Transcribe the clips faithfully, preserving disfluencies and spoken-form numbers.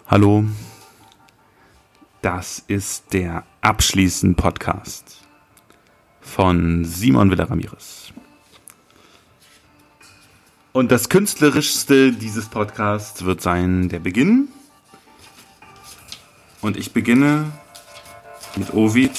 Hallo, das ist der Abschließen-Podcast von Simon Villa-Ramirez. Und das Künstlerischste dieses Podcasts wird sein der Beginn. Und ich beginne mit Ovid.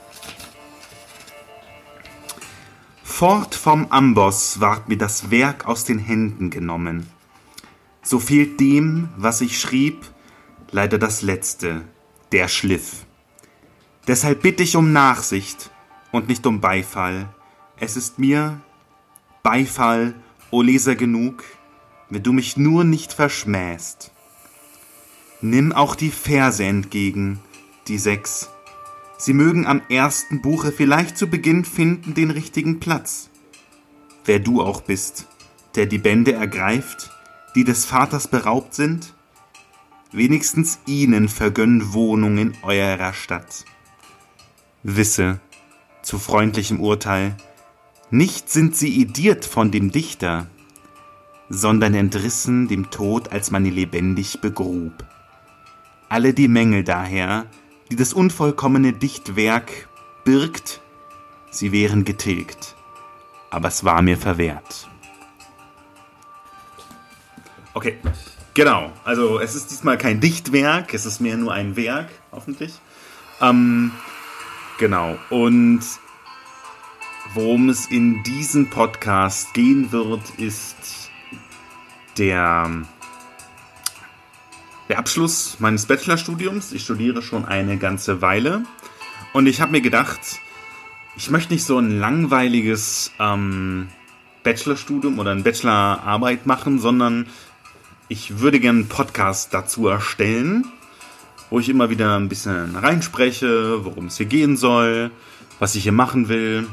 Fort vom Amboss ward mir das Werk aus den Händen genommen. So fehlt dem, was ich schrieb, leider das Letzte, der Schliff. Deshalb bitte ich um Nachsicht und nicht um Beifall. Es ist mir Beifall, o Leser, genug, wenn du mich nur nicht verschmähst. Nimm auch die Verse entgegen, die sechs. Sie mögen am ersten Buche vielleicht zu Beginn finden den richtigen Platz. Wer du auch bist, der die Bände ergreift, die des Vaters beraubt sind, wenigstens ihnen vergönnt Wohnung in eurer Stadt. Wisse, zu freundlichem Urteil, nicht sind sie ediert von dem Dichter, sondern entrissen dem Tod, als man ihn lebendig begrub. Alle die Mängel daher, die das unvollkommene Dichtwerk birgt, sie wären getilgt, aber es war mir verwehrt. Okay, genau. Also es ist diesmal kein Dichtwerk, es ist mehr nur ein Werk, hoffentlich. Ähm, genau. Und worum es in diesem Podcast gehen wird, ist der, der Abschluss meines Bachelorstudiums. Ich studiere schon eine ganze Weile. Und ich habe mir gedacht, ich möchte nicht so ein langweiliges ähm, Bachelorstudium oder eine Bachelorarbeit machen, sondern ich würde gerne einen Podcast dazu erstellen, wo ich immer wieder ein bisschen reinspreche, worum es hier gehen soll, was ich hier machen will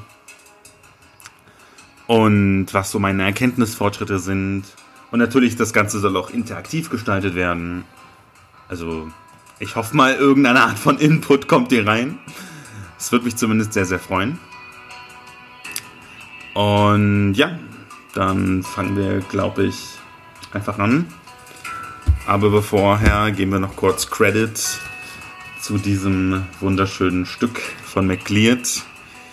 und was so meine Erkenntnisfortschritte sind. Und natürlich, das Ganze soll auch interaktiv gestaltet werden. Also ich hoffe mal, irgendeine Art von Input kommt hier rein. Das würde mich zumindest sehr, sehr freuen. Und ja, dann fangen wir, glaube ich, einfach an. Aber bevorher geben wir noch kurz Credit zu diesem wunderschönen Stück von McLeod,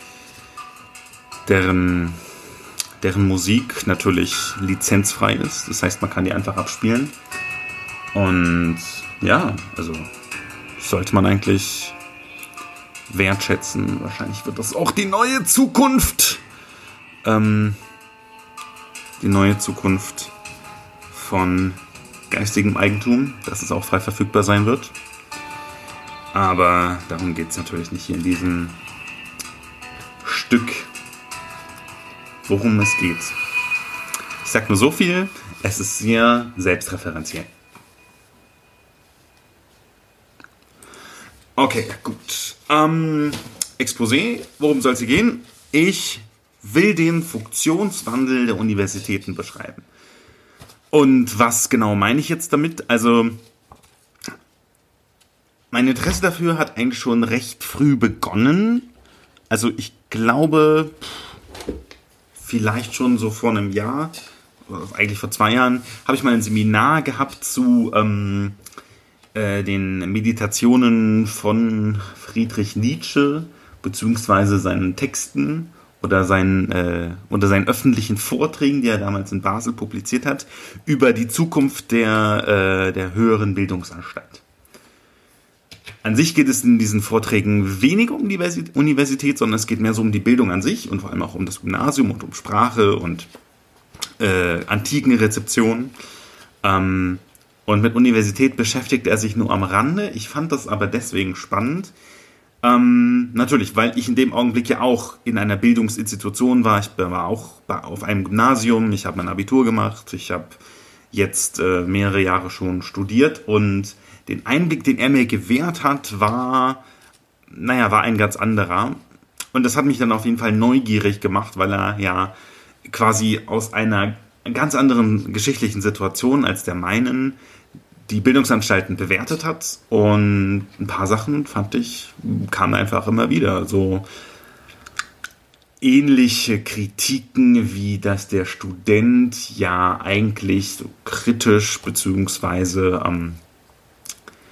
deren, deren Musik natürlich lizenzfrei ist. Das heißt, man kann die einfach abspielen. Und ja, also sollte man eigentlich wertschätzen. Wahrscheinlich wird das auch die neue Zukunft. Ähm, die neue Zukunft von geistigem Eigentum, dass es auch frei verfügbar sein wird. Aber darum geht es natürlich nicht hier in diesem Stück, worum es geht. Ich sag nur so viel, es ist sehr selbstreferenziell. Okay, gut. Ähm, Exposé, worum soll es hier gehen? Ich will den Funktionswandel der Universitäten beschreiben. Und was genau meine ich jetzt damit? Also, mein Interesse dafür hat eigentlich schon recht früh begonnen. Also ich glaube, vielleicht schon so vor einem Jahr, eigentlich vor zwei Jahren, habe ich mal ein Seminar gehabt zu ähm, äh, den Meditationen von Friedrich Nietzsche, beziehungsweise seinen Texten oder seinen, äh, unter seinen öffentlichen Vorträgen, die er damals in Basel publiziert hat, über die Zukunft der, äh, der höheren Bildungsanstalt. An sich geht es in diesen Vorträgen weniger um die Universität, sondern es geht mehr so um die Bildung an sich und vor allem auch um das Gymnasium und um Sprache und äh, antiken Rezeption. Ähm, und mit Universität beschäftigt er sich nur am Rande. Ich fand das aber deswegen spannend, Ähm, natürlich, weil ich in dem Augenblick ja auch in einer Bildungsinstitution war. Ich war auch auf einem Gymnasium, ich habe mein Abitur gemacht, ich habe jetzt äh, mehrere Jahre schon studiert und den Einblick, den er mir gewährt hat, war, naja, war ein ganz anderer. Und das hat mich dann auf jeden Fall neugierig gemacht, weil er ja quasi aus einer ganz anderen geschichtlichen Situation als der meinen die Bildungsanstalten bewertet hat, und ein paar Sachen, fand ich, kamen einfach immer wieder. So ähnliche Kritiken, wie dass der Student ja eigentlich so kritisch beziehungsweise ähm,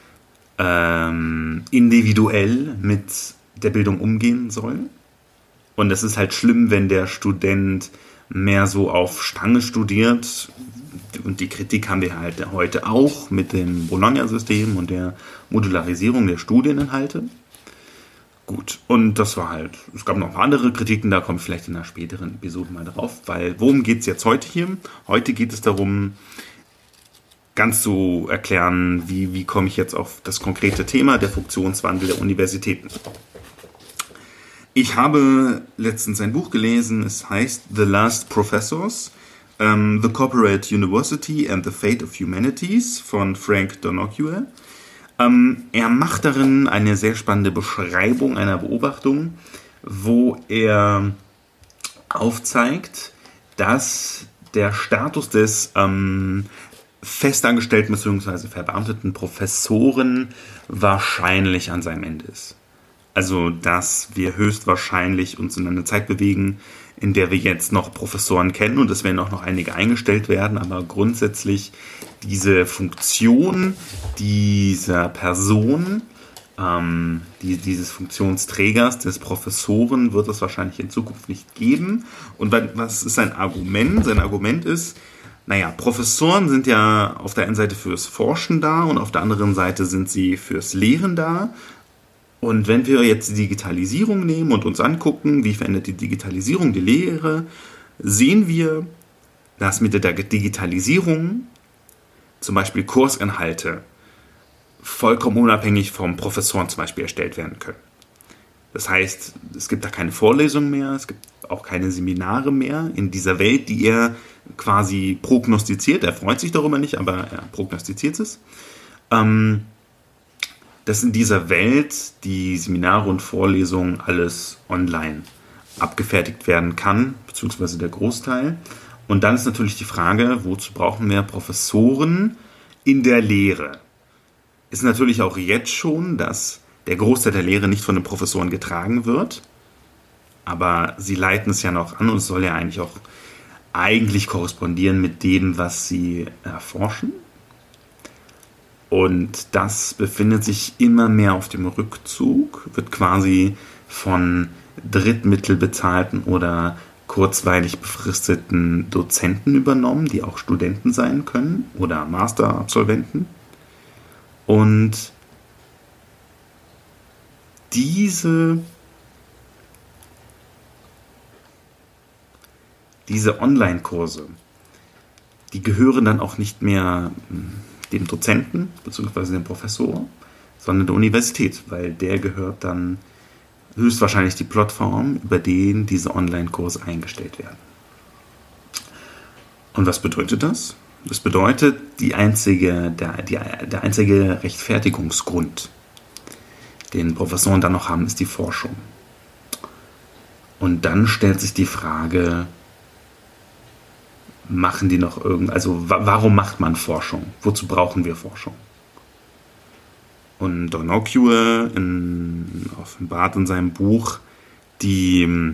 ähm, individuell mit der Bildung umgehen soll. Und es ist halt schlimm, wenn der Student mehr so auf Stange studiert. Und die Kritik haben wir halt heute auch mit dem Bologna-System und der Modularisierung der Studieninhalte. Gut, und das war halt, es gab noch andere Kritiken, da kommt vielleicht in einer späteren Episode mal drauf, weil worum geht es jetzt heute hier? Heute geht es darum, ganz zu erklären, wie, wie komme ich jetzt auf das konkrete Thema, der Funktionswandel der Universitäten. Ich habe letztens ein Buch gelesen, es heißt The Last Professors, um, The Corporate University and the Fate of Humanities von Frank Donocchio. Um, er macht darin eine sehr spannende Beschreibung einer Beobachtung, wo er aufzeigt, dass der Status des ähm, festangestellten bzw. verbeamteten Professoren wahrscheinlich an seinem Ende ist. Also, dass wir höchstwahrscheinlich uns in eine Zeit bewegen, in der wir jetzt noch Professoren kennen und es werden auch noch einige eingestellt werden, aber grundsätzlich diese Funktion dieser Person, ähm, die, dieses Funktionsträgers, des Professoren, wird es wahrscheinlich in Zukunft nicht geben. Und was ist sein Argument? Sein Argument ist, naja, Professoren sind ja auf der einen Seite fürs Forschen da und auf der anderen Seite sind sie fürs Lehren da. Und wenn wir jetzt die Digitalisierung nehmen und uns angucken, wie verändert die Digitalisierung die Lehre, sehen wir, dass mit der Digitalisierung zum Beispiel Kursinhalte vollkommen unabhängig vom Professoren zum Beispiel erstellt werden können. Das heißt, es gibt da keine Vorlesungen mehr, es gibt auch keine Seminare mehr in dieser Welt, die er quasi prognostiziert. Er freut sich darüber nicht, aber er prognostiziert es. Ähm, dass in dieser Welt die Seminare und Vorlesungen alles online abgefertigt werden kann, beziehungsweise der Großteil. Und dann ist natürlich die Frage, wozu brauchen wir Professoren in der Lehre? Ist natürlich auch jetzt schon, dass der Großteil der Lehre nicht von den Professoren getragen wird, aber sie leiten es ja noch an und es soll ja eigentlich auch eigentlich korrespondieren mit dem, was sie erforschen. Und das befindet sich immer mehr auf dem Rückzug, wird quasi von drittmittelbezahlten oder kurzweilig befristeten Dozenten übernommen, die auch Studenten sein können oder Masterabsolventen. Und diese, diese Online-Kurse, die gehören dann auch nicht mehr dem Dozenten bzw. dem Professor, sondern der Universität, weil der gehört dann höchstwahrscheinlich die Plattform, über den diese Online-Kurse eingestellt werden. Und was bedeutet das? Das bedeutet, die einzige, der, die, der einzige Rechtfertigungsgrund, den Professoren dann noch haben, ist die Forschung. Und dann stellt sich die Frage, machen die noch irgend, also wa- warum macht man Forschung? Wozu brauchen wir Forschung? Und Donocchio in, offenbart in seinem Buch die,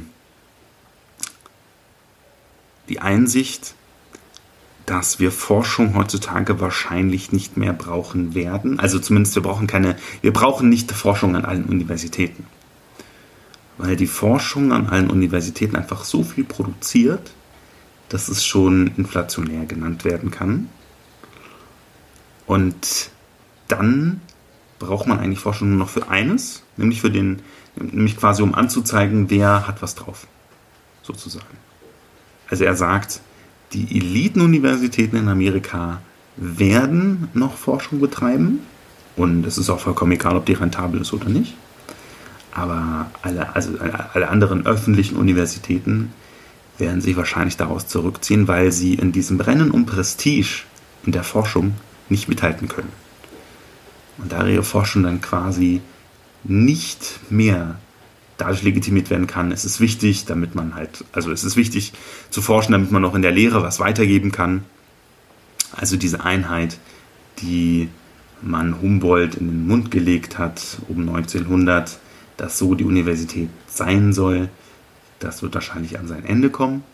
die Einsicht, dass wir Forschung heutzutage wahrscheinlich nicht mehr brauchen werden. Also zumindest wir brauchen keine, wir brauchen nicht Forschung an allen Universitäten. Weil die Forschung an allen Universitäten einfach so viel produziert, dass es schon inflationär genannt werden kann. Und dann braucht man eigentlich Forschung nur noch für eines, nämlich für den, nämlich quasi um anzuzeigen, wer hat was drauf, sozusagen. Also er sagt, die Elitenuniversitäten in Amerika werden noch Forschung betreiben und es ist auch vollkommen egal, ob die rentabel ist oder nicht. Aber alle, also alle anderen öffentlichen Universitäten werden sich wahrscheinlich daraus zurückziehen, weil sie in diesem Rennen um Prestige in der Forschung nicht mithalten können. Und da ihre Forschung dann quasi nicht mehr dadurch legitimiert werden kann, ist es wichtig, damit man halt, also es ist wichtig zu forschen, damit man auch in der Lehre was weitergeben kann. Also diese Einheit, die man Humboldt in den Mund gelegt hat um neunzehnhundert, dass so die Universität sein soll, das wird wahrscheinlich an sein Ende kommen.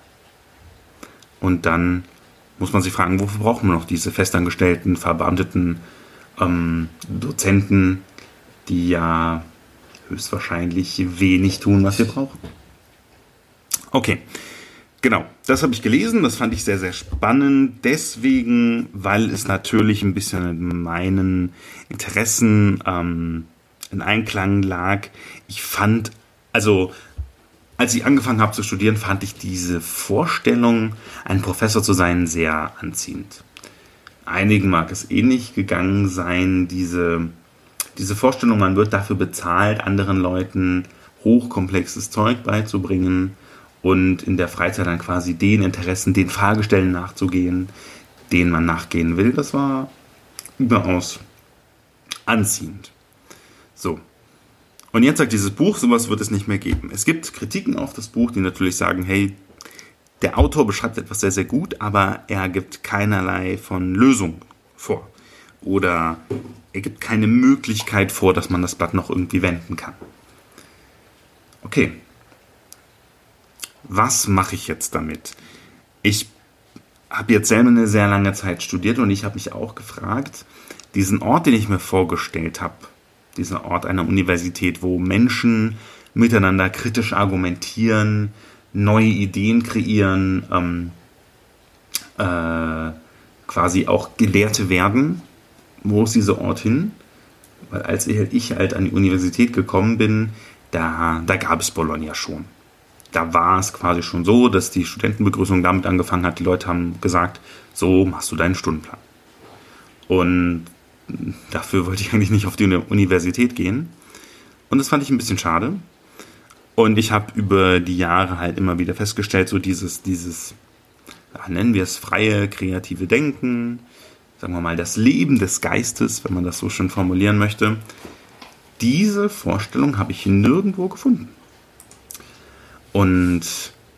Und dann muss man sich fragen, wofür brauchen wir noch diese festangestellten, verbeamteten ähm, Dozenten, die ja höchstwahrscheinlich wenig tun, was wir brauchen. Okay, genau, das habe ich gelesen, das fand ich sehr, sehr spannend, deswegen, weil es natürlich ein bisschen mit meinen Interessen ähm, in Einklang lag. Ich fand, also als ich angefangen habe zu studieren, fand ich diese Vorstellung, ein Professor zu sein, sehr anziehend. Einigen mag es ähnlich gegangen sein, diese, diese Vorstellung, man wird dafür bezahlt, anderen Leuten hochkomplexes Zeug beizubringen und in der Freizeit dann quasi den Interessen, den Fragestellen nachzugehen, denen man nachgehen will. Das war überaus anziehend. So. Und jetzt sagt dieses Buch, sowas wird es nicht mehr geben. Es gibt Kritiken auf das Buch, die natürlich sagen, hey, der Autor beschreibt etwas sehr, sehr gut, aber er gibt keinerlei von Lösung vor. Oder er gibt keine Möglichkeit vor, dass man das Blatt noch irgendwie wenden kann. Okay. Was mache ich jetzt damit? Ich habe jetzt selber eine sehr lange Zeit studiert und ich habe mich auch gefragt, diesen Ort, den ich mir vorgestellt habe, dieser Ort einer Universität, wo Menschen miteinander kritisch argumentieren, neue Ideen kreieren, ähm, äh, quasi auch Gelehrte werden. Wo ist dieser Ort hin? Weil als ich halt an die Universität gekommen bin, da, da gab es Bologna schon. Da war es quasi schon so, dass die Studentenbegrüßung damit angefangen hat, die Leute haben gesagt, so machst du deinen Stundenplan. Und dafür wollte ich eigentlich nicht auf die Universität gehen. Und das fand ich ein bisschen schade. Und ich habe über die Jahre halt immer wieder festgestellt, so dieses, dieses, ja, nennen wir es freie, kreative Denken, sagen wir mal das Leben des Geistes, wenn man das so schön formulieren möchte. Diese Vorstellung habe ich nirgendwo gefunden. Und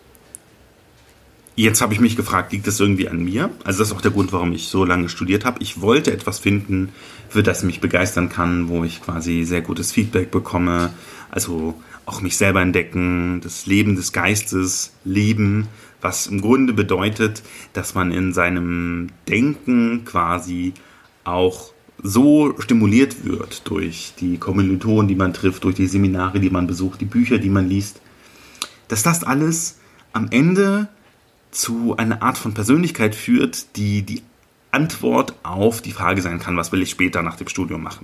jetzt habe ich mich gefragt, liegt das irgendwie an mir? Also das ist auch der Grund, warum ich so lange studiert habe. Ich wollte etwas finden, für das ich mich begeistern kann, wo ich quasi sehr gutes Feedback bekomme. Also auch mich selber entdecken, das Leben des Geistes leben, was im Grunde bedeutet, dass man in seinem Denken quasi auch so stimuliert wird durch die Kommilitonen, die man trifft, durch die Seminare, die man besucht, die Bücher, die man liest, dass das alles am Ende zu einer Art von Persönlichkeit führt, die die Antwort auf die Frage sein kann, was will ich später nach dem Studium machen.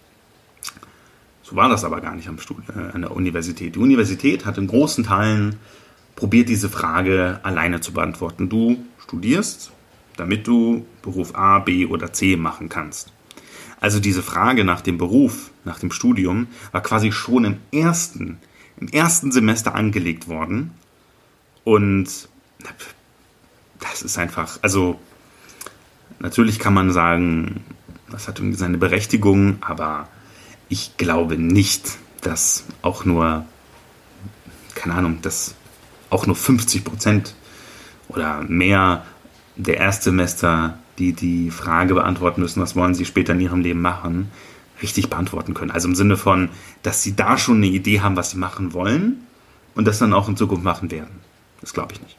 So war das aber gar nicht am Stud- äh, an der Universität. Die Universität hat in großen Teilen probiert, diese Frage alleine zu beantworten. Du studierst, damit du Beruf A, B oder C machen kannst. Also diese Frage nach dem Beruf, nach dem Studium, war quasi schon im ersten, im ersten Semester angelegt worden. Und das ist einfach, also natürlich kann man sagen, das hat irgendwie seine Berechtigung, aber ich glaube nicht, dass auch nur, keine Ahnung, dass auch nur fünfzig Prozent oder mehr der Erstsemester, die die Frage beantworten müssen, was wollen sie später in ihrem Leben machen, richtig beantworten können. Also im Sinne von, dass sie da schon eine Idee haben, was sie machen wollen und das dann auch in Zukunft machen werden. Das glaube ich nicht.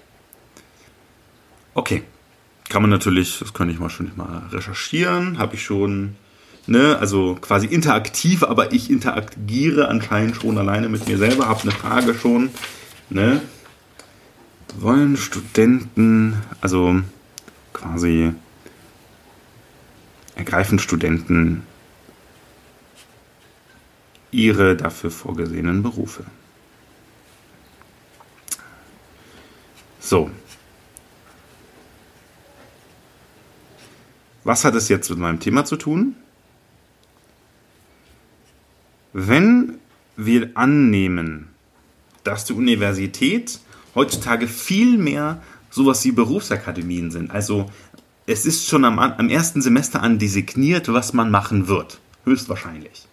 Okay, kann man natürlich, das könnte ich mal schon mal recherchieren, habe ich schon, ne, also quasi interaktiv, aber ich interagiere anscheinend schon alleine mit mir selber, habe eine Frage schon, ne, wollen Studenten, also quasi ergreifen Studenten ihre dafür vorgesehenen Berufe. So. Was hat es jetzt mit meinem Thema zu tun? Wenn wir annehmen, dass die Universität heutzutage viel mehr sowas wie Berufsakademien sind, also es ist schon am, am ersten Semester an designiert, was man machen wird, höchstwahrscheinlich.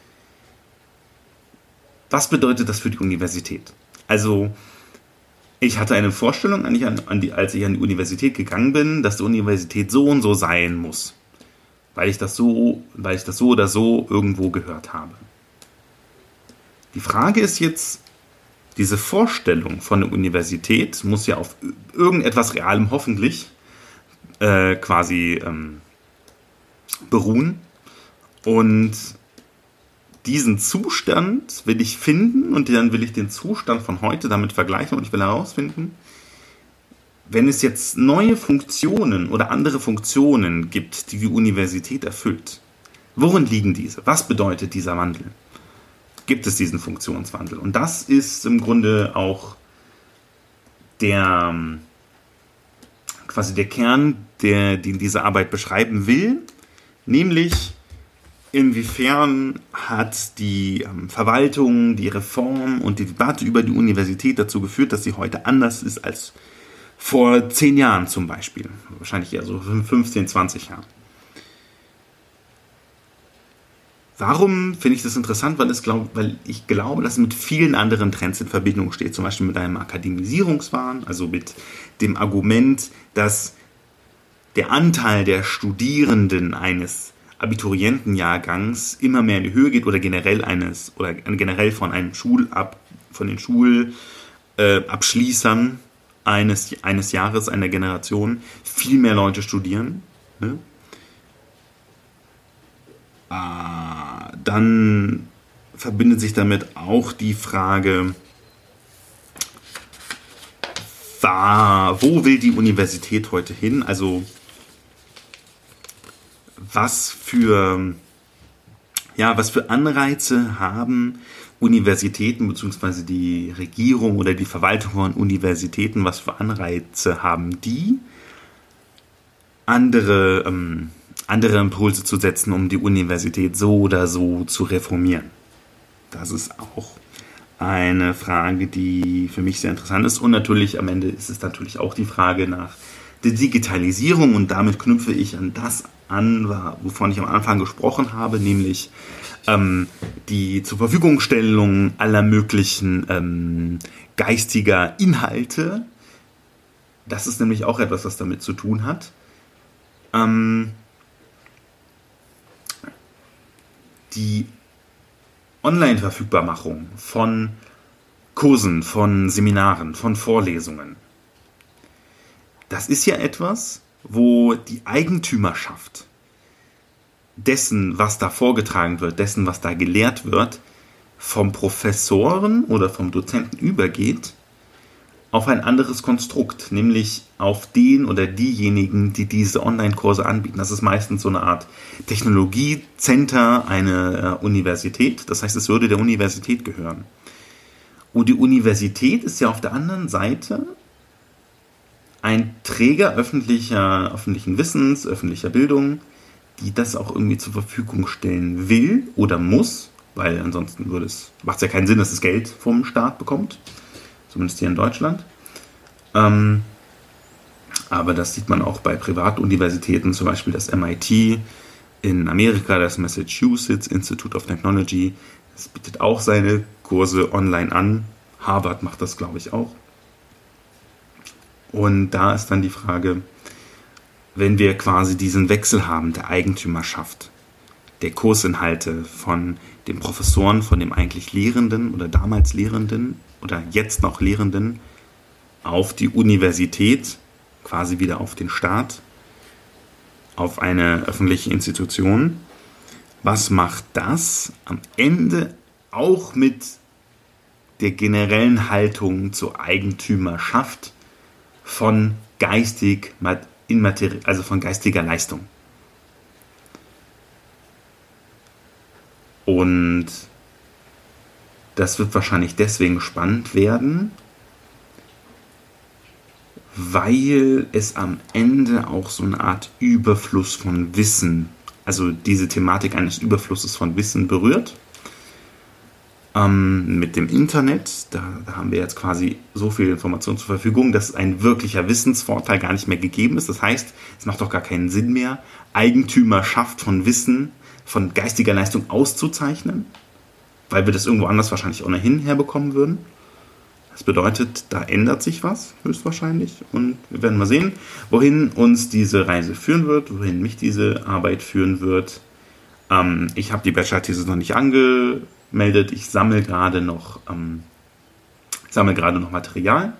Was bedeutet das für die Universität? Also ich hatte eine Vorstellung, an die, als ich an die Universität gegangen bin, dass die Universität so und so sein muss, weil ich das so, weil ich das so oder so irgendwo gehört habe. Die Frage ist jetzt, diese Vorstellung von der Universität muss ja auf irgendetwas Realem hoffentlich äh, quasi ähm, beruhen. Und diesen Zustand will ich finden und dann will ich den Zustand von heute damit vergleichen und ich will herausfinden, wenn es jetzt neue Funktionen oder andere Funktionen gibt, die die Universität erfüllt, worin liegen diese? Was bedeutet dieser Wandel? Gibt es diesen Funktionswandel? Und das ist im Grunde auch der quasi der Kern, der, den diese Arbeit beschreiben will, nämlich inwiefern hat die ähm, Verwaltung, die Reform und die Debatte über die Universität dazu geführt, dass sie heute anders ist als vor zehn Jahren zum Beispiel. Wahrscheinlich eher so fünfzehn, zwanzig Jahren. Warum finde ich das interessant? Weil, es glaub, weil ich glaube, dass es mit vielen anderen Trends in Verbindung steht. Zum Beispiel mit einem Akademisierungswahn, also mit dem Argument, dass der Anteil der Studierenden eines Abiturientenjahrgangs immer mehr in die Höhe geht oder generell eines oder generell von einem Schulab von den Schulabschließern äh, eines eines Jahres einer Generation viel mehr Leute studieren. Ne? Äh, dann verbindet sich damit auch die Frage, war, wo will die Universität heute hin? Also was für, ja, was für Anreize haben Universitäten bzw. die Regierung oder die Verwaltung von Universitäten, was für Anreize haben die, andere, ähm, andere Impulse zu setzen, um die Universität so oder so zu reformieren? Das ist auch eine Frage, die für mich sehr interessant ist. Und natürlich am Ende ist es natürlich auch die Frage nach der Digitalisierung und damit knüpfe ich an das an, wovon ich am Anfang gesprochen habe, nämlich ähm, die Zurverfügungstellung aller möglichen ähm, geistiger Inhalte. Das ist nämlich auch etwas, was damit zu tun hat. Ähm, die Online-Verfügbarmachung von Kursen, von Seminaren, von Vorlesungen. Das ist ja etwas, wo die Eigentümerschaft dessen, was da vorgetragen wird, dessen, was da gelehrt wird, vom Professoren oder vom Dozenten übergeht auf ein anderes Konstrukt, nämlich auf den oder diejenigen, die diese Online-Kurse anbieten. Das ist meistens so eine Art Technologiecenter einer äh, Universität. Das heißt, es würde der Universität gehören. Und die Universität ist ja auf der anderen Seite ein Träger öffentlicher, öffentlichen Wissens, öffentlicher Bildung, die das auch irgendwie zur Verfügung stellen will oder muss, weil ansonsten würde es, macht es ja keinen Sinn, dass es Geld vom Staat bekommt, zumindest hier in Deutschland. Ähm, aber das sieht man auch bei Privatuniversitäten, zum Beispiel das M I T in Amerika, das Massachusetts Institute of Technology, das bietet auch seine Kurse online an. Harvard macht das, glaube ich, auch. Und da ist dann die Frage, wenn wir quasi diesen Wechsel haben der Eigentümerschaft, der Kursinhalte von den Professoren, von dem eigentlich Lehrenden oder damals Lehrenden oder jetzt noch Lehrenden auf die Universität, quasi wieder auf den Staat, auf eine öffentliche Institution. Was macht das am Ende auch mit der generellen Haltung zur Eigentümerschaft von geistig, also von geistiger Leistung? Und das wird wahrscheinlich deswegen spannend werden, weil es am Ende auch so eine Art Überfluss von Wissen, also diese Thematik eines Überflusses von Wissen berührt. Ähm, mit dem Internet, da, da haben wir jetzt quasi so viel Information zur Verfügung, dass ein wirklicher Wissensvorteil gar nicht mehr gegeben ist. Das heißt, es macht doch gar keinen Sinn mehr, Eigentümerschaft von Wissen, von geistiger Leistung auszuzeichnen, weil wir das irgendwo anders wahrscheinlich ohnehin herbekommen würden. Das bedeutet, da ändert sich was, höchstwahrscheinlich. Und wir werden mal sehen, wohin uns diese Reise führen wird, wohin mich diese Arbeit führen wird. Ähm, ich habe die Bachelor-These noch nicht angemeldet. Ich sammle gerade noch, ähm, sammle gerade noch Material.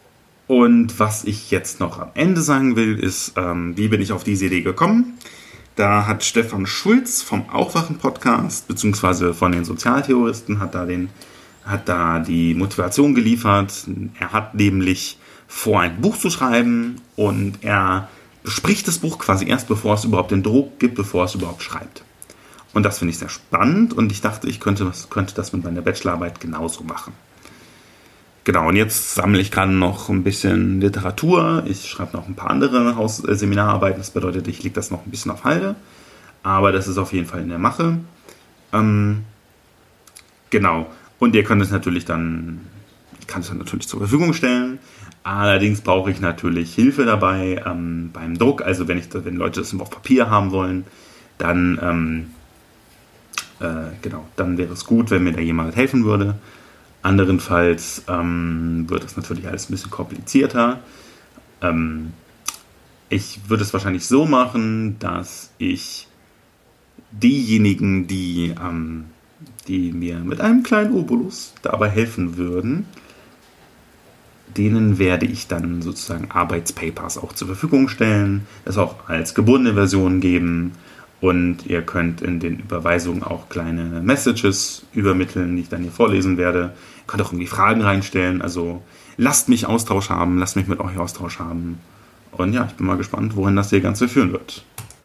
Und was ich jetzt noch am Ende sagen will, ist, ähm, wie bin ich auf diese Idee gekommen? Da hat Stefan Schulz vom Aufwachen-Podcast, beziehungsweise von den Sozialtheoristen, hat da, den, hat da die Motivation geliefert. Er hat nämlich vor, ein Buch zu schreiben und er bespricht das Buch quasi erst, bevor es überhaupt den Druck gibt, bevor es überhaupt schreibt. Und das finde ich sehr spannend und ich dachte, ich könnte, könnte das mit meiner Bachelorarbeit genauso machen. Genau, und jetzt sammle ich gerade noch ein bisschen Literatur. Ich schreibe noch ein paar andere Haus- äh, Seminararbeiten. Das bedeutet, ich lege das noch ein bisschen auf Halde. Aber das ist auf jeden Fall in der Mache. Ähm, genau. Und ihr könnt es natürlich dann, ich kann es dann natürlich zur Verfügung stellen. Allerdings brauche ich natürlich Hilfe dabei ähm, beim Druck. Also wenn, ich, wenn Leute das auf Papier haben wollen, dann, ähm, äh, genau, dann wäre es gut, wenn mir da jemand helfen würde. Anderenfalls ähm, wird es natürlich alles ein bisschen komplizierter. Ähm, ich würde es wahrscheinlich so machen, dass ich diejenigen, die, ähm, die mir mit einem kleinen Obolus dabei helfen würden, denen werde ich dann sozusagen Arbeitspapers auch zur Verfügung stellen, das auch als gebundene Version geben. Und ihr könnt in den Überweisungen auch kleine Messages übermitteln, die ich dann hier vorlesen werde. Ihr könnt auch irgendwie Fragen reinstellen. Also lasst mich Austausch haben, lasst mich mit euch Austausch haben. Und ja, ich bin mal gespannt, wohin das hier Ganze führen wird.